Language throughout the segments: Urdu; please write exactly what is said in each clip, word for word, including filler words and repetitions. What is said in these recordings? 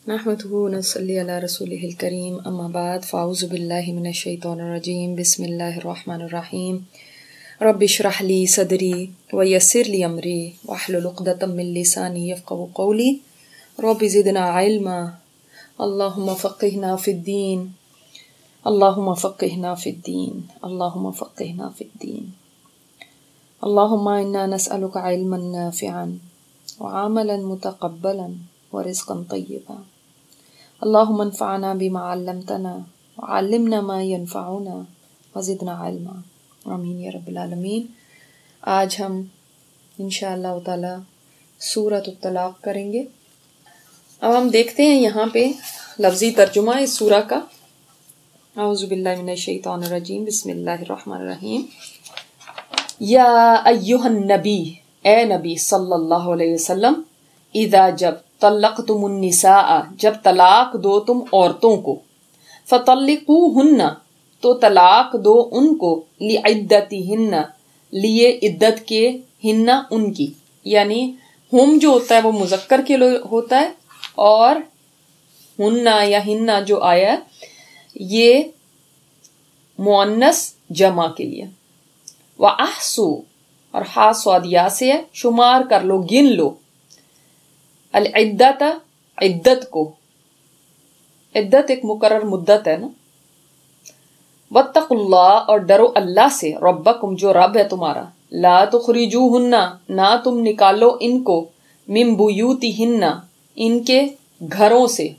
نحمده ونصلي على رسوله الكريم اما بعد فاعوذ بالله من الشيطان الرجيم بسم الله الرحمن الرحيم رب اشرح لي صدري ويسر لي امري واحلل عقدة من لساني يفقهوا قولي رب زدنا علما اللهم فقهنا في الدين اللهم فقهنا في الدين اللهم فقهنا في الدين اللهم انا نسألك علما نافعا وعملا متقبلا ورزقا طيبا اللهم انفعنا بما علمتنا وعلمنا ما ينفعنا وزدنا علما آمین یا رب العالمین۔ آج ہم انشاءاللہ تعالی سورۃ الطلاق کریں گے۔ اب ہم دیکھتے ہیں یہاں پہ لفظی ترجمہ اس سورہ کا۔ اعوذ باللہ من الشیطان الرجیم بسم اللہ الرحمن الرحیم۔ یا ایہا النبی، اے نبی صلی اللہ علیہ وسلم، اذا جب طلقتم النساء، جب طلاق دو تم عورتوں کو، فطلقوہن، تو طلاق دو ان کو، لعدتہن، لیے عدت کے، ہن ان کی، یعنی ہم جو ہوتا ہے وہ مذکر کے لیے ہوتا ہے اور ہن یا ہن جو آیا ہے یہ مؤنث جمع کے لیے۔ وَأَحْصُوا، اور ہا صاد یا سے ہے، شمار کر لو، گن لو، العدت، عدت کو، عدت ایک مقرر مدت ہے نا۔ واتقوا اللہ، اور ڈرو اللہ سے، ربکم، جو رب ہے تمہارا، لا تخرجوہن، نہ تم نکالو ان کو، من بیوتہن، ان کے گھروں سے،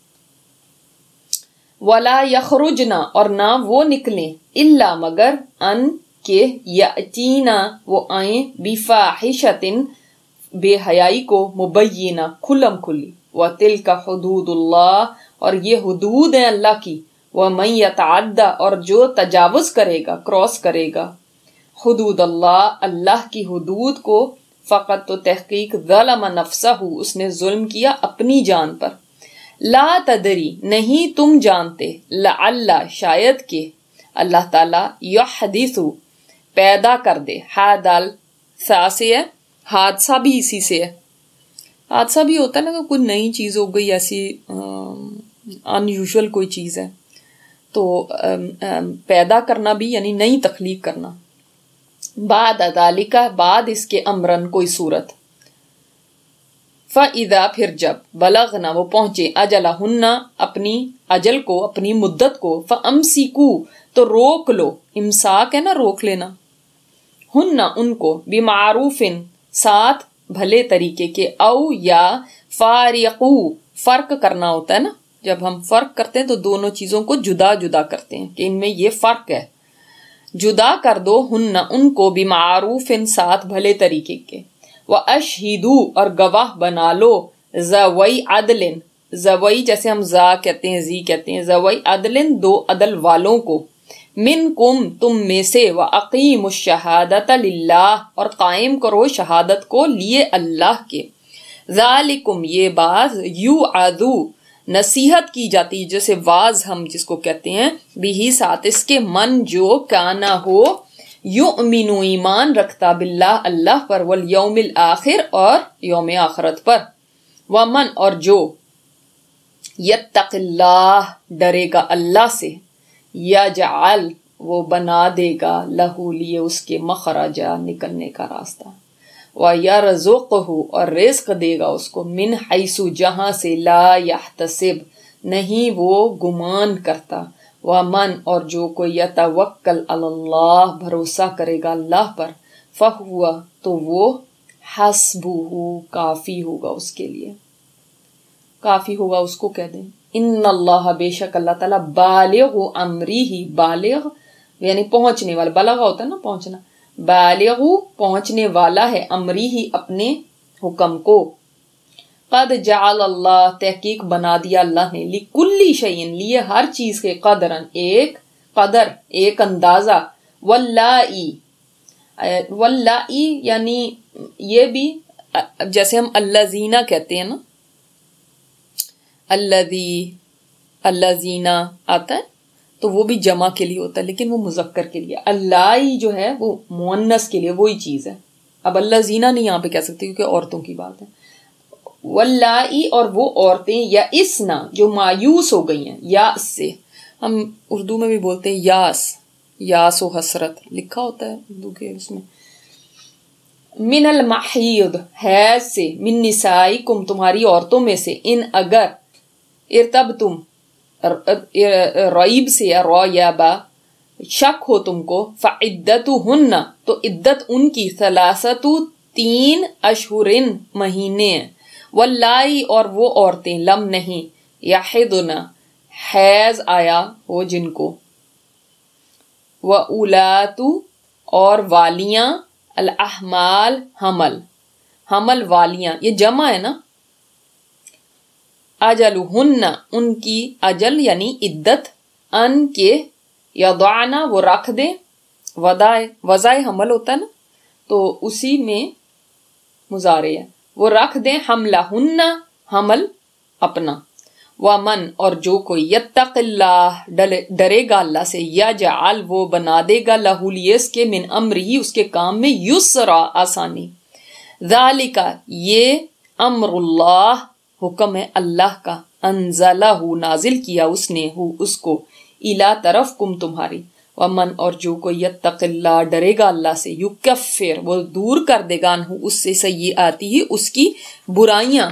ولا یخرجن، اور نہ وہ نکلیں، الا مگر، ان کے، یاتینا، وہ آئیں، بفاحشۃ، بے حیائی کو، مبینہ، کھلم کھلی، وتلک حدود اللہ، اور یہ حدود ہیں اللہ کی، ومن یتعدی، اور جو تجاوز کرے گا، کراس کرے گا، حدود اللہ، اللہ کی حدود کو، فقط، تو تحقیق، ظلم نفسہ، اس نے ظلم کیا اپنی جان پر، لا تدری، نہیں تم جانتے، لعل، شاید کہ، اللہ تعالی، یحدث، پیدا کر دے، حادل سا سے ہے، حادثہ بھی اسی سے ہے۔ حادثہ بھی ہوتا ہے نا کہ کوئی نئی چیز ہو گئی، ایسی ان یوزول کوئی چیز ہے، تو پیدا کرنا بھی یعنی نئی تخلیق کرنا۔ بعد ذالک، بعد اس کے، امرن، کوئی صورت۔ فَإِذَا، پھر جب، بلغنا، وہ پہنچے، اجلہن، اپنی اجل کو، اپنی مدت کو، فَأَمْسِكُوا، تو روک لو، امساک ہے نا روک لینا، ہن، ان کو، بمعروف، ساتھ بھلے طریقے کے، او یا فارقو، فرق کرنا ہوتا ہے نا، جب ہم فرق کرتے ہیں تو دونوں چیزوں کو جدا جدا کرتے ہیں کہ ان میں یہ فرق ہے، جدا کر دو، ہن، ان کو، بمعروف، ساتھ بھلے طریقے کے، وَأَشْهِدُوا، اور گواہ بنا لو، ذوی عدل، ذوی جیسے ہم ذا کہتے ہیں، زی کہتے ہیں، ذوی عدل، دو عدل والوں کو، منکم، تم میں سے، وَأَقِیمُوا الشَّهَادَةَ لِلَّهِ، اور قائم کرو شہادت کو لیے اللہ کے، ذالکم، یہ بات، یوعظ، نصیحت کی جاتی، جیسے واز ہم جس کو کہتے ہیں، بھی ساتھ اس کے، من جو، کانا ہو، یؤمن، ایمان رکھتا، باللہ، اللہ پر، والیوم الآخر، اور یوم آخرت پر، ومن، اور جو، یتق اللہ، ڈرے گا اللہ سے، یجعل، وہ بنا دے گا، لہو، لیے اس کے، مخرجا، نکلنے کا راستہ، وَيَرْزُقْهُ، اور رزق دے گا اس کو، من حیث، جہاں سے، لا یحتسب، نہیں وہ گمان کرتا، ومن، اور جو کوئی، یتوکل علی اللہ، بھروسہ کرے گا اللہ پر، فہو، تو وہ، حسبہ، کافی ہوگا اس کے لیے، کافی ہوگا اس کو کہہ دیں، ان اللہ، بے شک اللہ تعالیٰ، بالغ امرہ، بالغ یعنی پہنچنے والا، بلغ ہوتا ہے نا پہنچنا، بالغ، پہنچنے والا ہے، امری ہی، اپنے حکم کو، قد جعل اللہ، تحقیق بنا دیا اللہ نے، لکل شیء، لیے ہر چیز کے، قدرن، ایک قدر، ایک اندازہ، واللائی، واللائی یعنی یہ بھی جیسے ہم الذین کہتے ہیں نا، الذی، الذین آتا ہے تو وہ بھی جمع کے لیے ہوتا ہے لیکن وہ مذکر کے لیے، اللہ جو ہے وہ مؤنث کے لیے وہی چیز ہے۔ اب الذین نہیں یہاں پہ کہہ سکتے کیونکہ عورتوں کی بات ہے، واللائی اور وہ عورتیں یئسنا جو مایوس ہو گئی ہیں، یاس سے ہم اردو میں بھی بولتے ہیں یاس، یاس و حسرت لکھا ہوتا ہے اردو کے اس میں، من المحیض حیض سے، من نسائکم تمہاری عورتوں میں سے، ان اگر ارتبتم ریب سے یا رو یا با شک ہو تم کو، فعدتہن تو عدت ان کی ثلاثت تین اشہرن مہینے ہیں، واللائی اور وہ عورتیں لم نہیں یحضن حیض آیا ہو جن کو، وَأُولَاتُ اور والیاں، الاحمال حمل، حمل والیاں یہ جمع ہے نا، اجلہن ان کی اجل یعنی عدت، ان کے یضعنا وہ رکھ دیں، وضع وضع حمل ہوتا ہے نا تو اسی میں مضارع ہے، وہ رکھ دیں حملہن حمل اپنا، ومن اور جو کوئی یتق اللہ ڈرے گا اللہ سے، یجعل وہ بنا دے گا لہو لیے اس کے، من امرہ اس کے کام میں، یسرا آسانی، ذالک یہ امر اللہ حکم ہے اللہ کا، انزلہ نازل کیا اس نے ہو اس کو، الا طرف کم تمہاری، ومن اور جو کوئی یتق اللہ ڈرے گا اللہ سے، یکفر وہ دور کر دے گا عنہ اس سے، سیئاتی ہی اس کی برائیاں،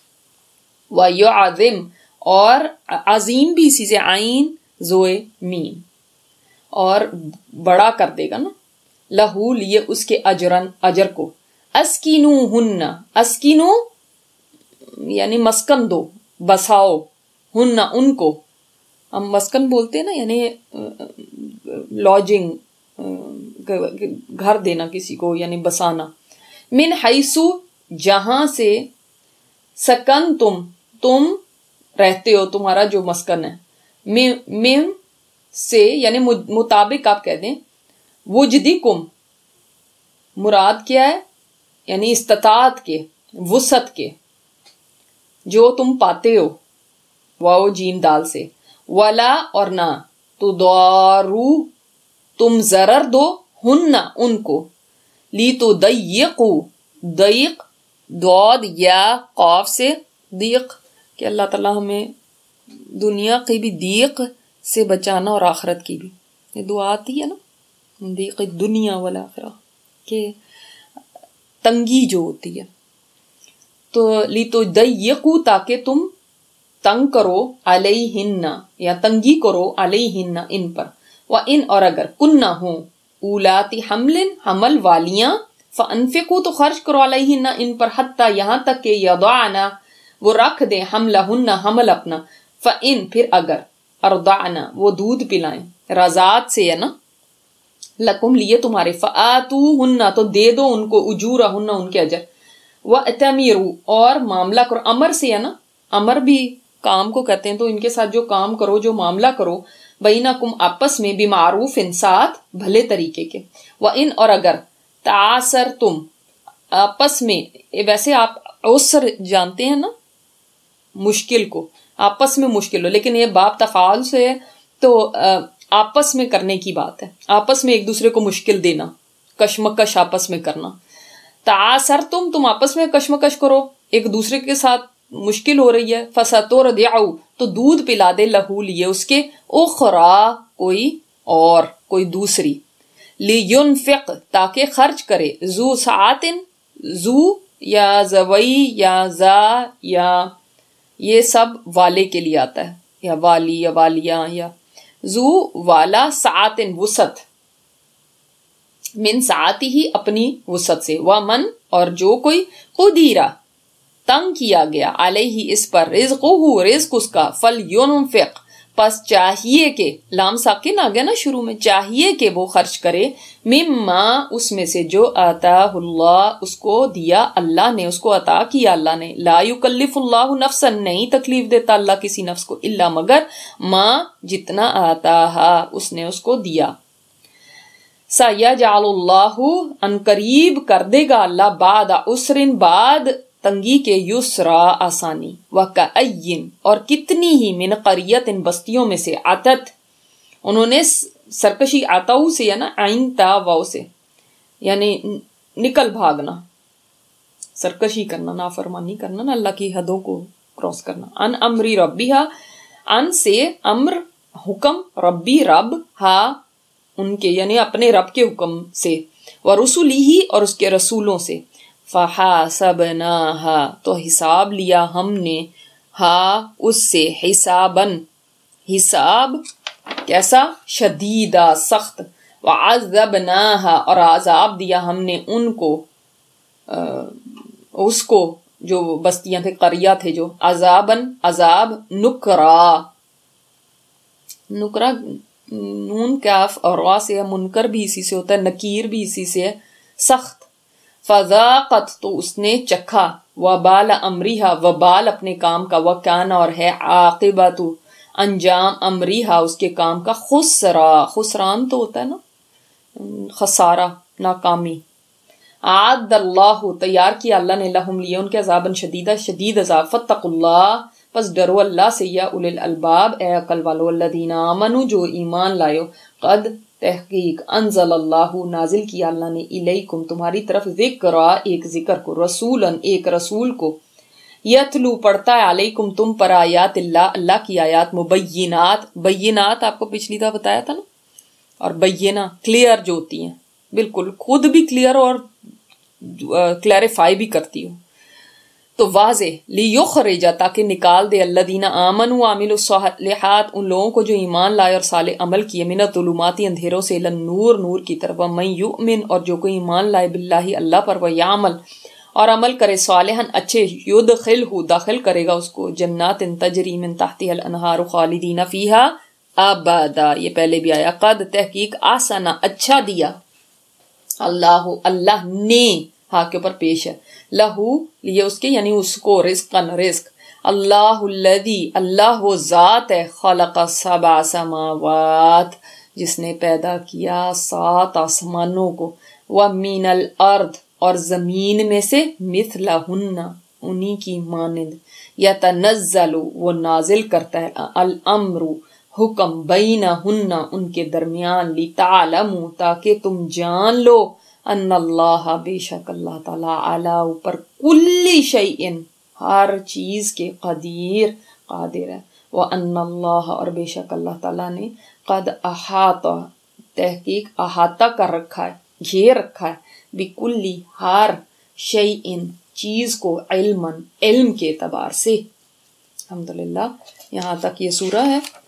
ویعظم اور عظیم بھی اسی سے، عین زوئے میم، اور بڑا کر دے گا نا، لہو لیے اس کے اجرن اجر کو، اسکینوہن اسکینو یعنی مسکن دو، بساؤ، ہن ان کو، ہم مسکن بولتے ہیں نا یعنی لاجنگ، گھر دینا کسی کو یعنی بسانا، من حیثو جہاں سے، سکن تم تم رہتے ہو، تمہارا جو مسکن ہے، مم سے یعنی مطابق آپ کہہ دیں، وجدکم مراد کیا ہے یعنی استطاعت کے، وسعت کے، جو تم پاتے ہو، واو جیم دال سے، ولا اور نہ، تضارو تم ضرر دو، ہن ان کو، لی تو ضیقو ضیق دعود یا قاف سے، ضیق کہ اللہ تعالیٰ ہمیں دنیا کی بھی ضیق سے بچانا اور آخرت کی بھی، یہ دعا آتی ہے نا، ضیق دنیا والآخرہ کہ تنگی جو ہوتی ہے، تو لی تو ضیقو تاکہ تم تنگ کرو، علیہن یا تنگی کرو، علیہن ان پر، وَإِنْ اور اگر کنہ ہوں، اولاتی حمل حمل والیاں، فَأَنْفِقُوا تو خرچ کرو، علیہن ان پر، حتیٰ یہاں تک کہ یضعنا وہ رکھ دیں، حملہن حمل اپنا، فَإِنْ پھر اگر، ارضعنا وہ دودھ پلائیں، رضاعت سے ہے نا، لکم لیے تمہارے، فآتوہن تو دے دو ان کو، اجورہن ان کے اجر، وَأْتَمِرُوا اور معاملہ کرو، امر سے ہے نا، امر بھی کام کو کہتے ہیں، تو ان کے ساتھ جو کام کرو، جو معاملہ کرو، بینکم آپس میں، بمعروف ساتھ بھلے طریقے کے، وَإِنْ اور اگر، تعاثرتم آپس میں، ویسے آپ عسر جانتے ہیں نا مشکل کو، آپس میں مشکل ہو، لیکن یہ باب تفعال سے ہے تو آپس میں کرنے کی بات ہے، آپس میں ایک دوسرے کو مشکل دینا، کشمکش آپس میں کرنا، تعاثرتم تم آپس میں کشمکش کرو، ایک دوسرے کے ساتھ مشکل ہو رہی ہے، فسترضع تو دودھ پلا دے، لہو لیے اس کے، اخرى کوئی اور، کوئی دوسری، لینفق تاکہ خرچ کرے، ذو سعات ذو یا زوئی یا زا یا یہ سب والے کے لیے آتا ہے، یا والی یا والیاں، یا ذو والا، سعات وسعت، من سعاتی ہی اپنی وسعت سے، ومن اور جو کوئی قدیرہ تنگ کیا گیا، علیہ اس پر، رزقہ رزق اس کا، فلینفق پس چاہیے کہ، لام ساکن آ گیا نا شروع میں، چاہیے کہ وہ خرچ کرے، مما اس میں سے جو آتاہ اللہ اس کو دیا اللہ نے، اس کو عطا کیا اللہ نے، لا یکلف اللہ نفسا نہیں تکلیف دیتا اللہ کسی نفس کو، الا مگر، ما جتنا آتاہا اس نے اس کو دیا، سیجعل اللہ ان قریب کر دے گا اللہ، بعد عسر بعد تنگی کے، یسرا آسانی، وَكَأَيٍّ اور کتنی ہی، من قریت ان بستیوں میں سے، عتت انہوں نے سرکشی، عتاؤ سے ہے نا، عین تا واؤ سے یعنی نکل بھاگنا، سرکشی کرنا، نافرمانی کرنا نا، اللہ کی حدوں کو کراس کرنا. ان امری ربیہا، ان سے امر حکم، ربی رب، ہا ان کے یعنی اپنے رب کے حکم سے، ورسولہ اور اس کے رسولوں سے. فحاسبناہا تو حساب لیا ہم نے، ہا اس سے، حسابن حساب کیسا، شدیدہ سخت. وعذبناہا اور عذاب دیا ہم نے ان کو، اس کو جو بستیاں تھے، قریہ تھے جو، عذابن عذاب، نکرا نکرا نون کاف اور را سے ہے، منکر بھی اسی سے ہوتا ہے، نکیر بھی اسی سے ہے، سخت. فذاقت تو اس نے چکھا، وبال امریہا وبال اپنے کام کا، وکان اور ہے، عاقبت انجام، امریہا اس کے کام کا، خسرا خسران تو ہوتا ہے نا خسارہ، ناکامی. عاد اللہ تیار کیا اللہ نے، لہم لیے ان کے، عذاباً شدیدہ شدید عذاب. فاتقوا اللہ پس ڈرو اللہ سے، یا اولی الالباب اے عقل والو، الذین آمنوا جو ایمان لائو، قد تحقیق انزل اللہ نازل کیا اللہ نے، الیکم تمہاری طرف، ذکرا ایک ذکر کو، رسولاً ایک رسول کو، یتلو پڑھتا ہے، علیکم تم پر، آیات اللہ اللہ کی آیات، مبینات بینات آپ کو پچھلی دفعہ بتایا تھا نا، اور بینہ کلیئر جو ہوتی ہیں، بالکل خود بھی کلیئر اور کلیریفائی بھی کرتی ہوں. تو واضح، لیخرج تاکہ نکال دے، الذین آمنوا وعملوا الصالحات ان لوگوں کو جو ایمان لائے اور صالح عمل کیے، من الظلمات اندھیروں سے، الی النور نور کی طرف، ومن یؤمن اور جو کوئی ایمان لائے، باللہ اللہ پر، ویعمل اور عمل کرے، صالحاً اچھے، یدخلہ داخل کرے گا اس کو، جنات تجری من تحتها الانہار خالدین فیہا ابدا. یہ پہلے بھی آیا، قد تحقیق آسنا اچھا دیا، اللہ اللہ نے، ہاں کے اوپر پیش ہے، لہو لیے اس کے یعنی اس کو، رزقن رزق، اللہ الذی اللہ وہ ذات ہے، خلق سبع سماوات جس نے پیدا کیا سات آسمانوں کو، ومن الارض اور زمین میں سے، مثلہن انہی کی مانند، یتنزل وہ نازل کرتا ہے، الامر حکم، بینہن ان کے درمیان، لتعلموا تاکہ تم جان لو، ان اللہ بے شک اللہ تعالیٰ، علی اوپر، کل شیء ہر چیز کے، قدیر قادر ہے، وان اللہ اور بے شک اللہ تعالیٰ نے، قد احاط تحقیق احاطہ کر رکھا ہے، گھیر رکھا ہے، بکل ہر شیء چیز کو، علما علم کے اعتبار سے. الحمدللہ یہاں تک یہ سورہ ہے.